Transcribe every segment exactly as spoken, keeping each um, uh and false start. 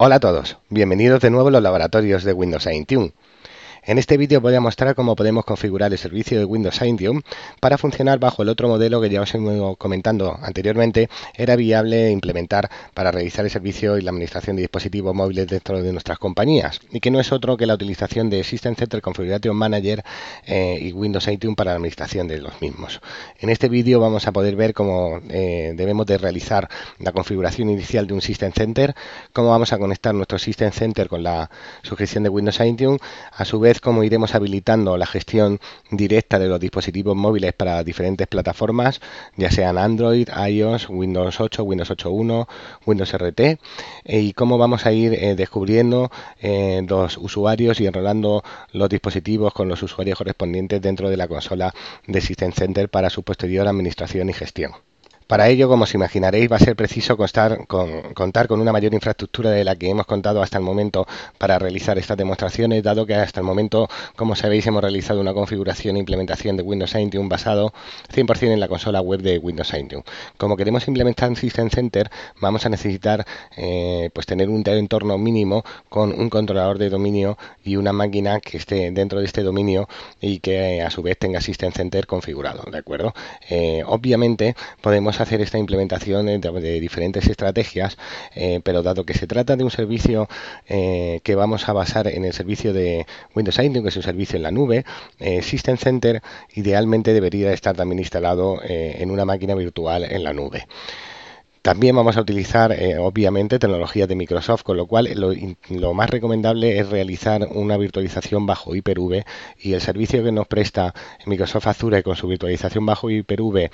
Hola a todos, bienvenidos de nuevo a los laboratorios de Windows Intune. En este vídeo voy a mostrar cómo podemos configurar el servicio de Windows Intune para funcionar bajo el otro modelo que ya os he ido comentando anteriormente. Era viable implementar para realizar el servicio y la administración de dispositivos móviles dentro de nuestras compañías, y que no es otro que la utilización de System Center Configuration Manager eh, y Windows Intune para la administración de los mismos. En este vídeo vamos a poder ver cómo eh, debemos de realizar la configuración inicial de un System Center, cómo vamos a conectar nuestro System Center con la suscripción de Windows Intune, a su vez cómo iremos habilitando la gestión directa de los dispositivos móviles para diferentes plataformas, ya sean Android, iOS, Windows ocho, Windows ocho punto uno, Windows R T, y cómo vamos a ir eh, descubriendo eh, los usuarios y enrolando los dispositivos con los usuarios correspondientes dentro de la consola de System Center para su posterior administración y gestión. Para ello, como os imaginaréis, va a ser preciso constar, con, contar con una mayor infraestructura de la que hemos contado hasta el momento para realizar estas demostraciones, dado que hasta el momento, como sabéis, hemos realizado una configuración e implementación de Windows Intune basado cien por cien en la consola web de Windows Intune. Como queremos implementar en System Center, vamos a necesitar eh, pues tener un entorno mínimo con un controlador de dominio y una máquina que esté dentro de este dominio y que a su vez tenga System Center configurado, ¿de acuerdo? Eh, obviamente podemos hacer esta implementación de, de diferentes estrategias, eh, pero dado que se trata de un servicio eh, que vamos a basar en el servicio de Windows Intune, que es un servicio en la nube, eh, System Center idealmente debería estar también instalado eh, en una máquina virtual en la nube. También vamos a utilizar, eh, obviamente, tecnologías de Microsoft, con lo cual lo, lo más recomendable es realizar una virtualización bajo Hyper-V, y el servicio que nos presta Microsoft Azure con su virtualización bajo Hyper-V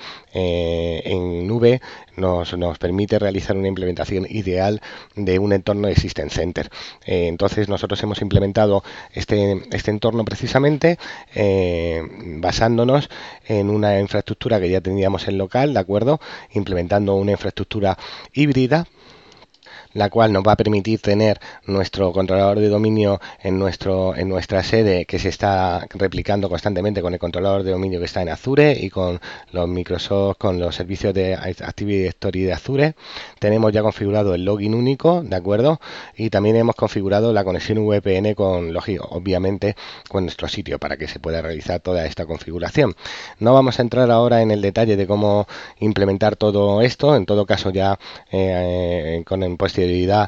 eh, en nube nos, nos permite realizar una implementación ideal de un entorno de System Center. Eh, entonces nosotros hemos implementado este, este entorno precisamente eh, basándonos en una infraestructura que ya teníamos en local, ¿de acuerdo? Implementando una infraestructura híbrida, la cual nos va a permitir tener nuestro controlador de dominio en, nuestro, en nuestra sede, que se está replicando constantemente con el controlador de dominio que está en Azure y con los Microsoft, con los servicios de Active Directory de Azure. Tenemos ya configurado el login único, ¿de acuerdo? Y también hemos configurado la conexión V P N con, obviamente, con nuestro sitio para que se pueda realizar toda esta configuración. No vamos a entrar ahora en el detalle de cómo implementar todo esto. En todo caso, ya eh, con el post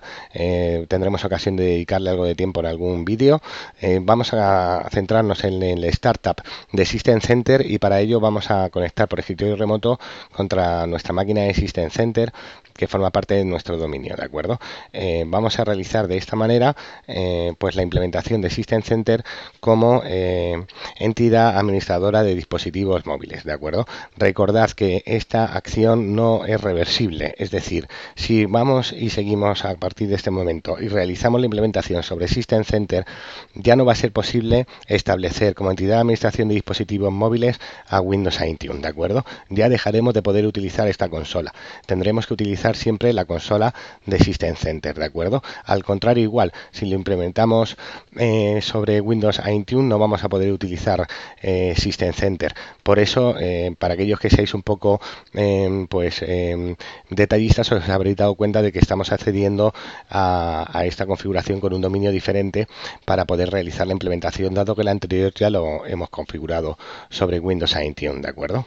Eh, tendremos ocasión de dedicarle algo de tiempo en algún vídeo. Eh, vamos a centrarnos en el startup de System Center, y para ello vamos a conectar por escritorio remoto contra nuestra máquina de System Center que forma parte de nuestro dominio, ¿de acuerdo? Eh, vamos a realizar de esta manera eh, pues la implementación de System Center como eh, entidad administradora de dispositivos móviles, ¿de acuerdo? Recordad que esta acción no es reversible, es decir, si vamos y seguimos a partir de este momento y realizamos la implementación sobre System Center, ya no va a ser posible establecer como entidad de administración de dispositivos móviles a Windows Intune, ¿de acuerdo? Ya dejaremos de poder utilizar esta consola. Tendremos que utilizar siempre la consola de System Center, ¿de acuerdo? Al contrario, igual, si lo implementamos eh, sobre Windows Intune, no vamos a poder utilizar eh, System Center. Por eso, eh, para aquellos que seáis un poco eh, pues eh, detallistas, os habréis dado cuenta de que estamos accediendo a, a esta configuración con un dominio diferente para poder realizar la implementación, dado que la anterior ya lo hemos configurado sobre Windows Intune, ¿de acuerdo?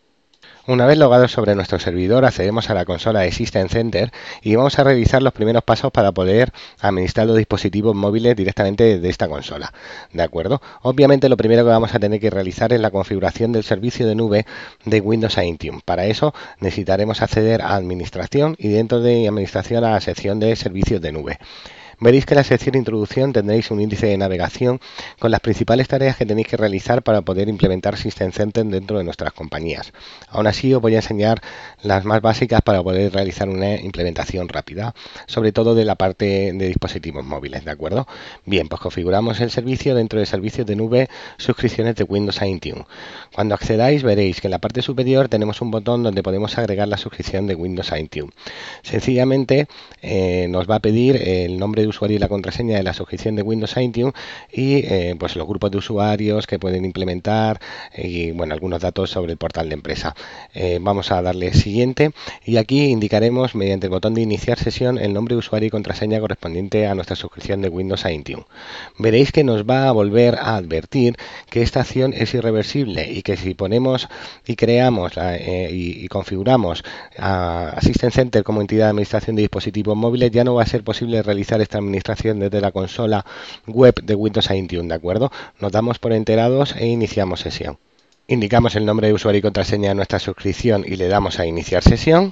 Una vez logados sobre nuestro servidor, accedemos a la consola de System Center y vamos a realizar los primeros pasos para poder administrar los dispositivos móviles directamente de esta consola, ¿de acuerdo? Obviamente lo primero que vamos a tener que realizar es la configuración del servicio de nube de Windows Intune. Para eso necesitaremos acceder a Administración y dentro de Administración a la sección de Servicios de Nube. Veréis que en la sección de introducción tendréis un índice de navegación con las principales tareas que tenéis que realizar para poder implementar System Center dentro de nuestras compañías. Aún así, os voy a enseñar las más básicas para poder realizar una implementación rápida, sobre todo de la parte de dispositivos móviles, ¿de acuerdo? Bien, pues configuramos el servicio dentro de servicios de nube, suscripciones de Windows Intune. Cuando accedáis veréis que en la parte superior tenemos un botón donde podemos agregar la suscripción de Windows Intune. Sencillamente eh, nos va a pedir el nombre de usuario y la contraseña de la suscripción de Windows Intune y eh, pues los grupos de usuarios que pueden implementar y bueno, algunos datos sobre el portal de empresa. Eh, vamos a darle siguiente y aquí indicaremos mediante el botón de iniciar sesión el nombre de usuario y contraseña correspondiente a nuestra suscripción de Windows Intune. Veréis que nos va a volver a advertir que esta acción es irreversible y que si ponemos y creamos eh, y, y configuramos a Assistant Center como entidad de administración de dispositivos móviles, ya no va a ser posible realizar esta administración desde la consola web de Windows Intune, ¿de acuerdo? Nos damos por enterados e iniciamos sesión. Indicamos el nombre de usuario y contraseña de nuestra suscripción y le damos a iniciar sesión.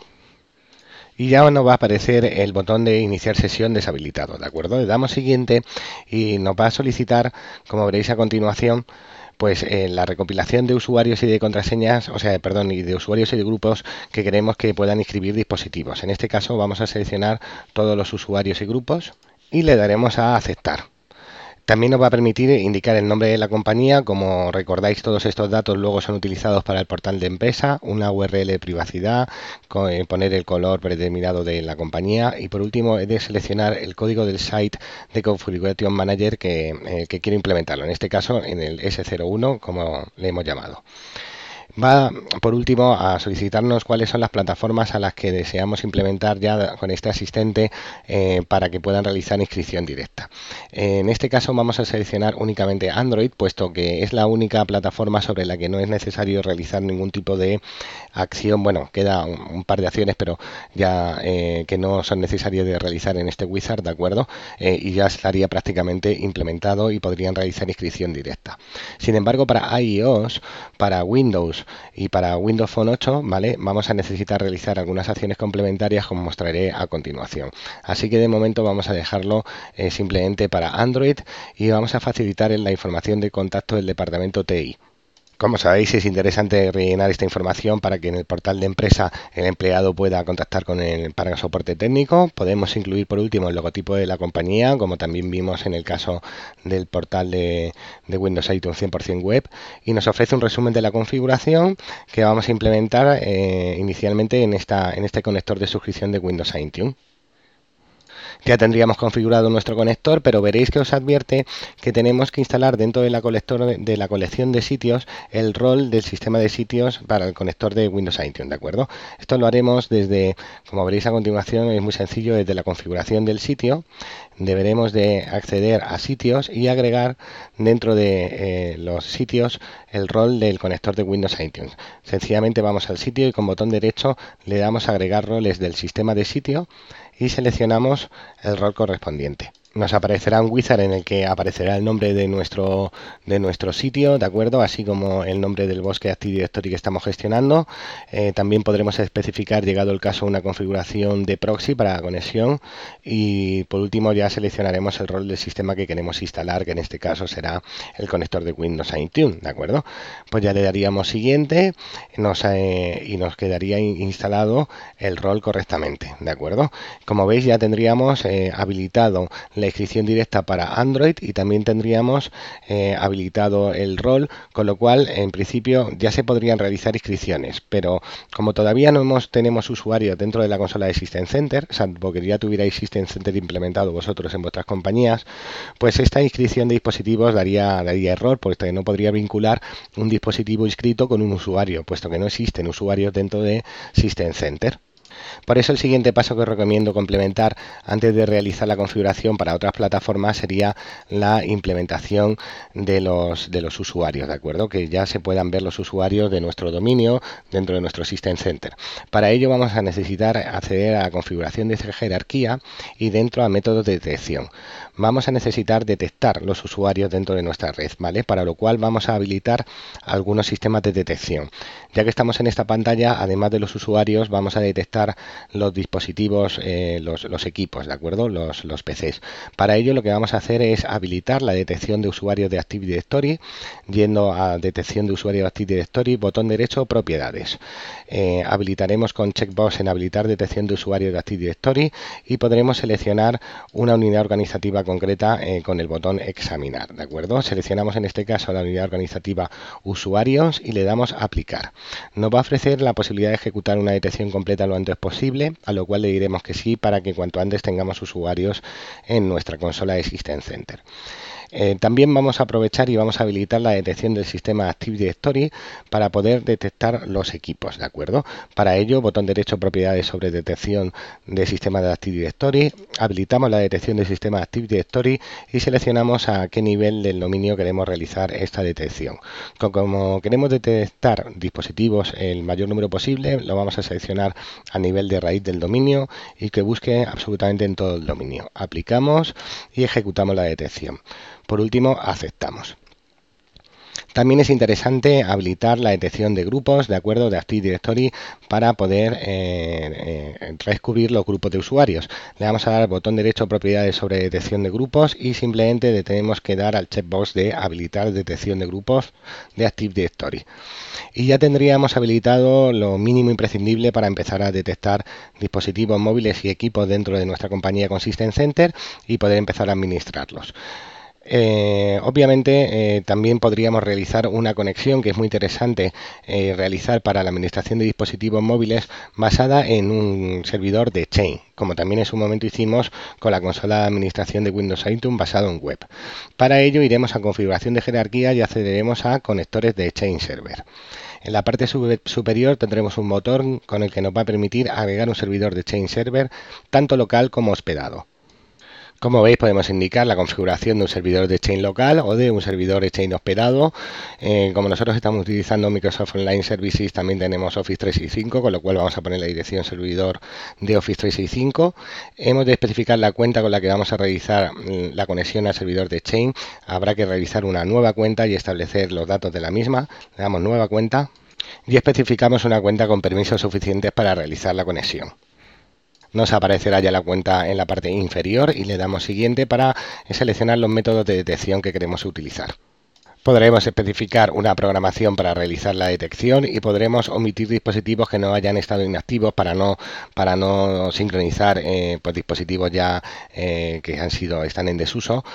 Y ya nos va a aparecer el botón de iniciar sesión deshabilitado, ¿de acuerdo? Le damos siguiente y nos va a solicitar, como veréis a continuación, pues eh, la recopilación de usuarios y de contraseñas, o sea, perdón, y de usuarios y de grupos que queremos que puedan inscribir dispositivos. En este caso vamos a seleccionar todos los usuarios y grupos y le daremos a aceptar. También nos va a permitir indicar el nombre de la compañía. Como recordáis, todos estos datos luego son utilizados para el portal de empresa, una U R L de privacidad, poner el color predeterminado de la compañía y por último he de seleccionar el código del site de Configuration Manager que, eh, que quiero implementarlo, en este caso en el S cero uno como le hemos llamado. Va, por último, a solicitarnos cuáles son las plataformas a las que deseamos implementar ya con este asistente eh, para que puedan realizar inscripción directa. En este caso vamos a seleccionar únicamente Android, puesto que es la única plataforma sobre la que no es necesario realizar ningún tipo de acción. Bueno, queda un, un par de acciones, pero ya eh, que no son necesarias de realizar en este wizard, ¿de acuerdo? Eh, y ya estaría prácticamente implementado y podrían realizar inscripción directa. Sin embargo, para iOS, para Windows y para Windows Phone ocho, ¿vale? Vamos a necesitar realizar algunas acciones complementarias como mostraré a continuación. Así que de momento vamos a dejarlo eh, simplemente para Android y vamos a facilitar la información de contacto del departamento T I. Como sabéis, es interesante rellenar esta información para que en el portal de empresa el empleado pueda contactar con el para soporte técnico. Podemos incluir por último el logotipo de la compañía, como también vimos en el caso del portal de, de Windows Intune cien por cien web, y nos ofrece un resumen de la configuración que vamos a implementar eh, inicialmente en, esta, en este conector de suscripción de Windows Intune. Ya tendríamos configurado nuestro conector, pero veréis que os advierte que tenemos que instalar dentro de la, colector de la colección de sitios el rol del sistema de sitios para el conector de Windows Intune, ¿de acuerdo? Esto lo haremos desde, como veréis a continuación, es muy sencillo, desde la configuración del sitio. Deberemos de acceder a sitios y agregar dentro de eh, los sitios el rol del conector de Windows Intune. Sencillamente vamos al sitio y con botón derecho le damos a agregar roles del sistema de sitio y seleccionamos el rol correspondiente. Nos aparecerá un wizard en el que aparecerá el nombre de nuestro, de nuestro sitio, ¿de acuerdo? Así como el nombre del bosque Active Directory que estamos gestionando. Eh, también podremos especificar, llegado el caso, una configuración de proxy para la conexión. Y por último ya seleccionaremos el rol del sistema que queremos instalar, que en este caso será el conector de Windows Intune, ¿de acuerdo? Pues ya le daríamos siguiente nos, eh, y nos quedaría instalado el rol correctamente, ¿de acuerdo? Como veis, ya tendríamos eh, habilitado la inscripción directa para Android y también tendríamos eh, habilitado el rol, con lo cual en principio ya se podrían realizar inscripciones, pero como todavía no hemos, tenemos usuarios dentro de la consola de System Center, salvo que ya tuvierais System Center implementado vosotros en vuestras compañías, pues esta inscripción de dispositivos daría, daría error, puesto que no podría vincular un dispositivo inscrito con un usuario, puesto que no existen usuarios dentro de System Center. Por eso el siguiente paso que os recomiendo complementar antes de realizar la configuración para otras plataformas sería la implementación de los, de los usuarios, ¿de acuerdo? Que ya se puedan ver los usuarios de nuestro dominio dentro de nuestro System Center. Para ello vamos a necesitar acceder a la configuración de jerarquía y dentro a métodos de detección. Vamos a necesitar detectar los usuarios dentro de nuestra red, ¿vale? Para lo cual vamos a habilitar algunos sistemas de detección. Ya que estamos en esta pantalla, además de los usuarios, vamos a detectar los dispositivos, eh, los, los equipos, ¿de acuerdo? Los, los P Cs. Para ello lo que vamos a hacer es habilitar la detección de usuarios de Active Directory, yendo a detección de usuarios de Active Directory, botón derecho, propiedades. Eh, habilitaremos con checkbox en habilitar detección de usuarios de Active Directory y podremos seleccionar una unidad organizativa concreta eh, con el botón examinar, ¿de acuerdo? Seleccionamos en este caso la unidad organizativa usuarios y le damos a aplicar. Nos va a ofrecer la posibilidad de ejecutar una detección completa lo antes es posible, a lo cual le diremos que sí para que cuanto antes tengamos usuarios en nuestra consola de System Center. Eh, también vamos a aprovechar y vamos a habilitar la detección del sistema Active Directory para poder detectar los equipos, ¿de acuerdo? Para ello, botón derecho, propiedades sobre detección de sistema de Active Directory, habilitamos la detección del sistema Active Directory y seleccionamos a qué nivel del dominio queremos realizar esta detección. Como queremos detectar dispositivos el mayor número posible, lo vamos a seleccionar a nivel de raíz del dominio y que busque absolutamente en todo el dominio. Aplicamos y ejecutamos la detección. Por último, aceptamos. También es interesante habilitar la detección de grupos, de acuerdo, de Active Directory para poder eh, eh, descubrir los grupos de usuarios. Le vamos a dar botón derecho, propiedades sobre detección de grupos y simplemente le tenemos que dar al checkbox de habilitar detección de grupos de Active Directory. Y ya tendríamos habilitado lo mínimo imprescindible para empezar a detectar dispositivos móviles y equipos dentro de nuestra compañía con System Center y poder empezar a administrarlos. Eh, obviamente eh, también podríamos realizar una conexión que es muy interesante eh, realizar para la administración de dispositivos móviles basada en un servidor de Chain, como también en su momento hicimos con la consola de administración de Windows iTunes basado en web. Para ello iremos a configuración de jerarquía y accederemos a conectores de Chain Server. En la parte superior tendremos un botón con el que nos va a permitir agregar un servidor de Chain Server tanto local como hospedado. Como veis, podemos indicar la configuración de un servidor de Chain local o de un servidor de Chain hospedado. Eh, como nosotros estamos utilizando Microsoft Online Services, también tenemos Office trescientos sesenta y cinco, con lo cual vamos a poner la dirección servidor de Office trescientos sesenta y cinco. Hemos de especificar la cuenta con la que vamos a realizar la conexión al servidor de Chain. Habrá que realizar una nueva cuenta y establecer los datos de la misma. Le damos nueva cuenta y especificamos una cuenta con permisos suficientes para realizar la conexión. Nos aparecerá ya la cuenta en la parte inferior y le damos siguiente para seleccionar los métodos de detección que queremos utilizar. Podremos especificar una programación para realizar la detección y podremos omitir dispositivos que no hayan estado inactivos para no, para no sincronizar eh, pues dispositivos ya eh, que han sido, están en desuso.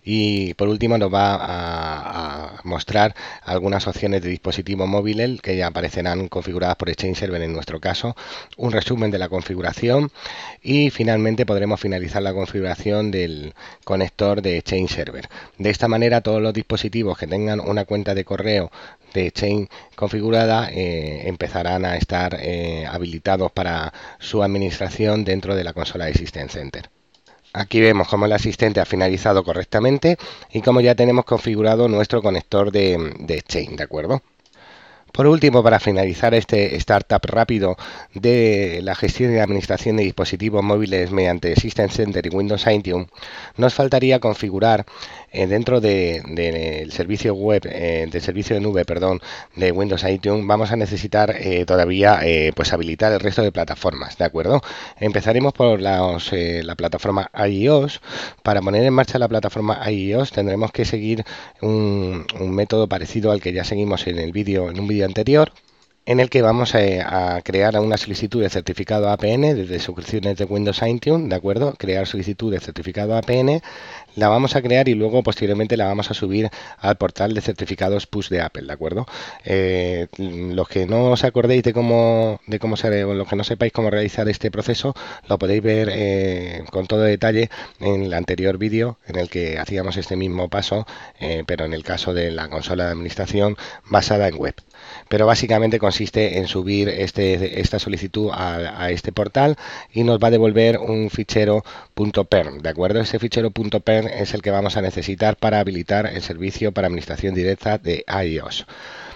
Y por último nos va a, a mostrar algunas opciones de dispositivos móviles que ya aparecerán configuradas por Exchange Server en nuestro caso, un resumen de la configuración y finalmente podremos finalizar la configuración del conector de Exchange Server. De esta manera todos los dispositivos que tengan una cuenta de correo de Chain configurada eh, empezarán a estar eh, habilitados para su administración dentro de la consola de System Center. Aquí vemos cómo el asistente ha finalizado correctamente y cómo ya tenemos configurado nuestro conector de, de Chain, ¿de acuerdo? Por último, para finalizar este startup rápido de la gestión y administración de dispositivos móviles mediante System Center y Windows iTunes, nos faltaría configurar eh, dentro del de, de servicio web, eh, del servicio de nube, perdón, de Windows iTunes, vamos a necesitar eh, todavía eh, pues habilitar el resto de plataformas, ¿de acuerdo? Empezaremos por los, eh, la plataforma iOS. Para poner en marcha la plataforma iOS tendremos que seguir un, un método parecido al que ya seguimos en el vídeo, en un vídeo anterior, en el que vamos a, a crear una solicitud de certificado A P N desde suscripciones de Windows iTunes, ¿de acuerdo? Crear solicitud de certificado A P N, la vamos a crear y luego posteriormente la vamos a subir al portal de certificados push de Apple, ¿de acuerdo? Eh, los que no os acordéis de cómo, de cómo se, o los que no sepáis cómo realizar este proceso, lo podéis ver eh, con todo detalle en el anterior vídeo en el que hacíamos este mismo paso, eh, pero en el caso de la consola de administración basada en web. Pero básicamente consiste en subir este, esta solicitud a, a este portal y nos va a devolver un fichero .perm, ¿de acuerdo? Ese fichero .perm es el que vamos a necesitar para habilitar el servicio para administración directa de iOS.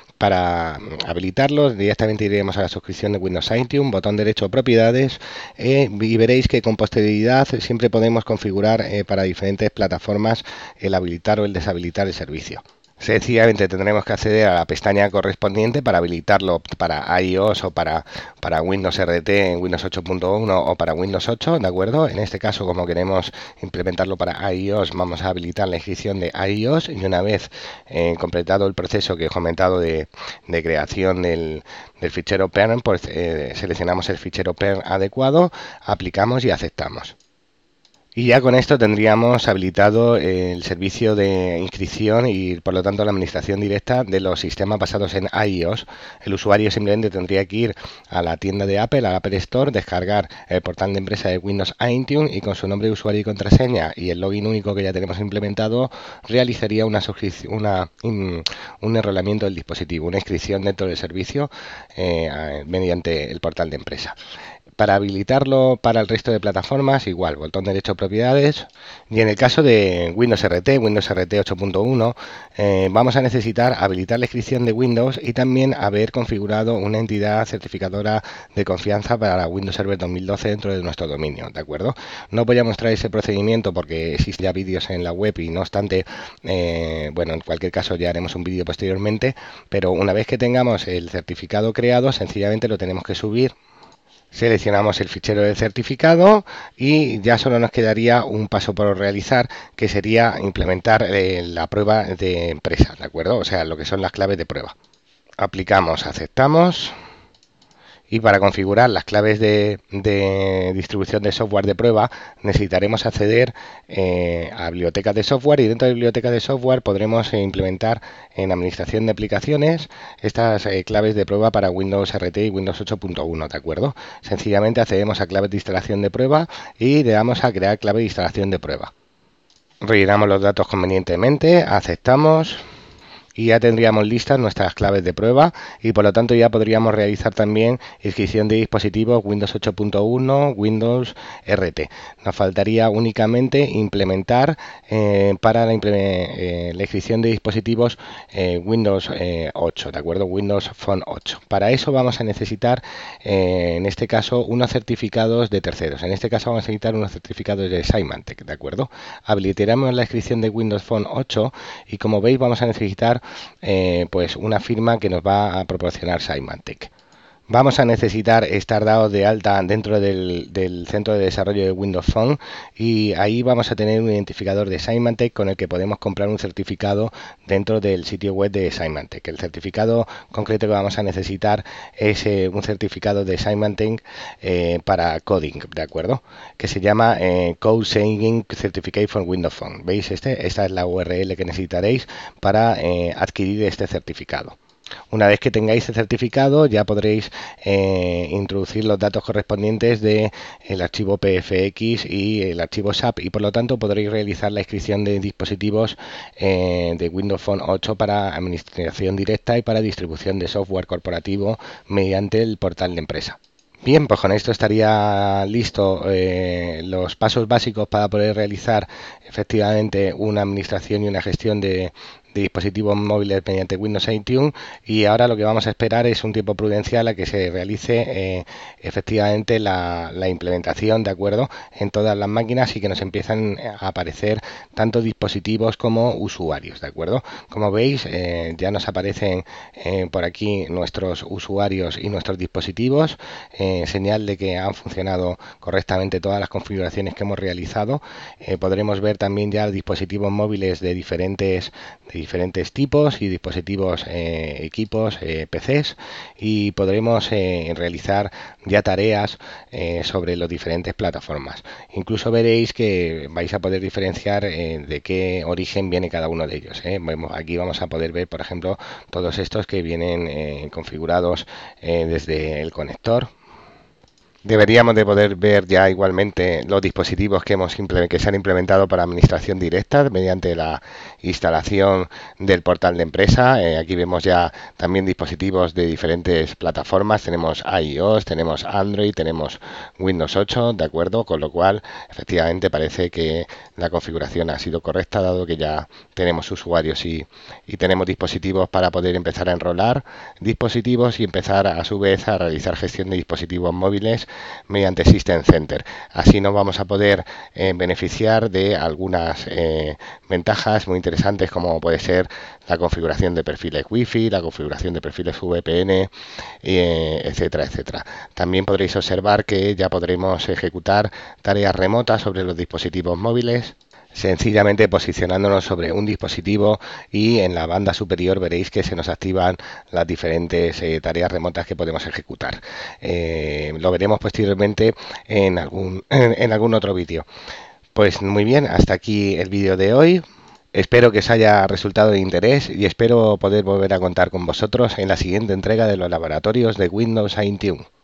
Para habilitarlo directamente iremos a la suscripción de Windows iTunes, botón derecho propiedades eh, y veréis que con posterioridad siempre podemos configurar eh, para diferentes plataformas el habilitar o el deshabilitar el servicio. Sencillamente tendremos que acceder a la pestaña correspondiente para habilitarlo para iOS o para, para Windows R T en Windows ocho punto uno o para Windows ocho, ¿de acuerdo? En este caso, como queremos implementarlo para iOS, vamos a habilitar la inscripción de iOS y una vez eh, completado el proceso que he comentado de, de creación del, del fichero perm, pues eh, seleccionamos el fichero perm adecuado, aplicamos y aceptamos. Y ya con esto tendríamos habilitado el servicio de inscripción y por lo tanto la administración directa de los sistemas basados en iOS. El usuario simplemente tendría que ir a la tienda de Apple, a la Apple Store, descargar el portal de empresa de Windows iTunes y con su nombre de usuario y contraseña y el login único que ya tenemos implementado realizaría una suscripción, una, un, un enrolamiento del dispositivo, una inscripción dentro del servicio eh, mediante el portal de empresa. Para habilitarlo para el resto de plataformas, igual, botón derecho propiedades. Y en el caso de Windows R T, Windows R T ocho punto uno, eh, vamos a necesitar habilitar la inscripción de Windows y también haber configurado una entidad certificadora de confianza para Windows Server dos mil doce dentro de nuestro dominio, ¿de acuerdo? No voy a mostrar ese procedimiento porque existen ya vídeos en la web y no obstante, eh, bueno, en cualquier caso ya haremos un vídeo posteriormente, pero una vez que tengamos el certificado creado, sencillamente lo tenemos que subir. Seleccionamos el fichero del certificado y ya solo nos quedaría un paso por realizar, que sería implementar eh, la prueba de empresa, ¿de acuerdo? O sea, lo que son las claves de prueba. Aplicamos, aceptamos. Y para configurar las claves de, de distribución de software de prueba necesitaremos acceder eh, a bibliotecas de software y dentro de bibliotecas de software podremos eh, implementar en administración de aplicaciones estas eh, claves de prueba para Windows R T y Windows ocho punto uno, ¿de acuerdo? Sencillamente accedemos a claves de instalación de prueba y le damos a crear clave de instalación de prueba. Rellenamos los datos convenientemente, aceptamos. Y ya tendríamos listas nuestras claves de prueba y por lo tanto ya podríamos realizar también inscripción de dispositivos Windows ocho punto uno, Windows R T. Nos faltaría únicamente implementar eh, para la, eh, la inscripción de dispositivos eh, Windows eh, ocho, ¿de acuerdo? Windows Phone ocho. Para eso vamos a necesitar, eh, en este caso, unos certificados de terceros. En este caso vamos a necesitar unos certificados de Symantec, ¿de acuerdo? Habilitaremos la inscripción de Windows Phone ocho y como veis vamos a necesitar Eh, pues una firma que nos va a proporcionar Symantec. Vamos a necesitar estar dados de alta dentro del, del centro de desarrollo de Windows Phone y ahí vamos a tener un identificador de Symantec con el que podemos comprar un certificado dentro del sitio web de Symantec. El certificado concreto que vamos a necesitar es eh, un certificado de Symantec eh, para coding, ¿de acuerdo? Que se llama eh, Code Singing Certificate for Windows Phone. ¿Veis? Este? Esta es la U R L que necesitaréis para eh, adquirir este certificado. Una vez que tengáis el certificado ya podréis eh, introducir los datos correspondientes del archivo P F X y el archivo S A P y por lo tanto podréis realizar la inscripción de dispositivos eh, de Windows Phone ocho para administración directa y para distribución de software corporativo mediante el portal de empresa. Bien, pues con esto estaría listo eh, los pasos básicos para poder realizar efectivamente una administración y una gestión de, de dispositivos móviles mediante Windows iTunes y ahora lo que vamos a esperar es un tiempo prudencial a que se realice eh, efectivamente la, la implementación, de acuerdo, en todas las máquinas y que nos empiezan a aparecer tanto dispositivos como usuarios, de acuerdo. Como veis eh, ya nos aparecen eh, por aquí nuestros usuarios y nuestros dispositivos, eh, señal de que han funcionado correctamente todas las configuraciones que hemos realizado. Eh, podremos ver también ya dispositivos móviles de diferentes de diferentes tipos y dispositivos, eh, equipos, eh, P Cs y podremos eh, realizar ya tareas eh, sobre las diferentes plataformas. Incluso veréis que vais a poder diferenciar eh, de qué origen viene cada uno de ellos. ¿eh? Aquí vamos a poder ver, por ejemplo, todos estos que vienen eh, configurados eh, desde el conector. Deberíamos de poder ver ya igualmente los dispositivos que, hemos que se han implementado para administración directa mediante la instalación del portal de empresa. Eh, aquí vemos ya también dispositivos de diferentes plataformas. Tenemos iOS, tenemos Android, tenemos Windows ocho, ¿de acuerdo? Con lo cual, efectivamente, parece que la configuración ha sido correcta, dado que ya tenemos usuarios y, y tenemos dispositivos para poder empezar a enrolar dispositivos y empezar a su vez a realizar gestión de dispositivos móviles mediante System Center. Así nos vamos a poder eh, beneficiar de algunas eh, ventajas muy interesantes como puede ser la configuración de perfiles Wi-Fi, la configuración de perfiles V P N, eh, etcétera, etcétera. También podréis observar que ya podremos ejecutar tareas remotas sobre los dispositivos móviles, sencillamente posicionándonos sobre un dispositivo y en la banda superior veréis que se nos activan las diferentes eh, tareas remotas que podemos ejecutar. Eh, lo veremos posteriormente en algún, en, en algún otro vídeo. Pues muy bien, hasta aquí el vídeo de hoy. Espero que os haya resultado de interés y espero poder volver a contar con vosotros en la siguiente entrega de los laboratorios de Windows veintiuno.